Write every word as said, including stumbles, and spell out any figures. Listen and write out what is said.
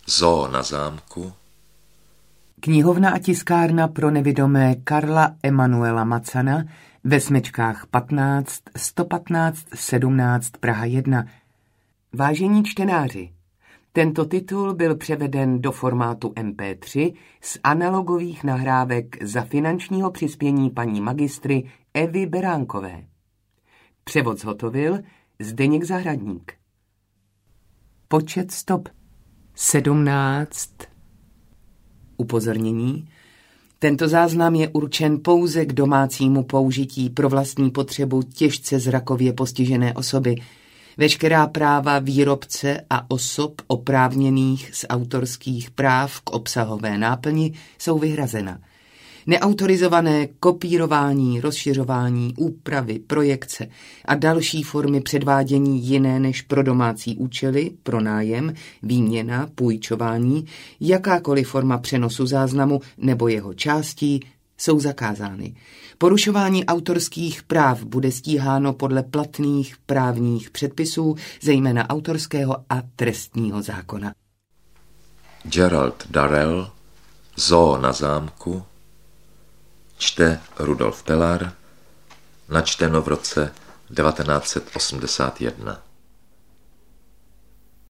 Zoo na zámku. Knihovna a tiskárna pro nevidomé Karla Emanuela Macana ve smečkách patnáct, sto patnáct, sedmnáct Praha jedna. Vážení čtenáři, tento titul byl převeden do formátu em pé tři z analogových nahrávek za finančního přispění paní magistry Evy Beránkové. Převod zhotovil Zdeněk Zahradník. Počet stop sedmnáct. Upozornění. Tento záznam je určen pouze k domácímu použití pro vlastní potřebu těžce zrakově postižené osoby. Veškerá práva výrobce a osob oprávněných z autorských práv k obsahové náplni jsou vyhrazena. Neautorizované kopírování, rozšiřování, úpravy, projekce a další formy předvádění jiné než pro domácí účely, pronájem, výměna, půjčování, jakákoliv forma přenosu záznamu nebo jeho částí jsou zakázány. Porušování autorských práv bude stíháno podle platných právních předpisů, zejména autorského a trestního zákona. Gerald Darrell, Zoo na zámku. Čte Rudolf Telar, načteno v roce devatenáct set osmdesát jedna.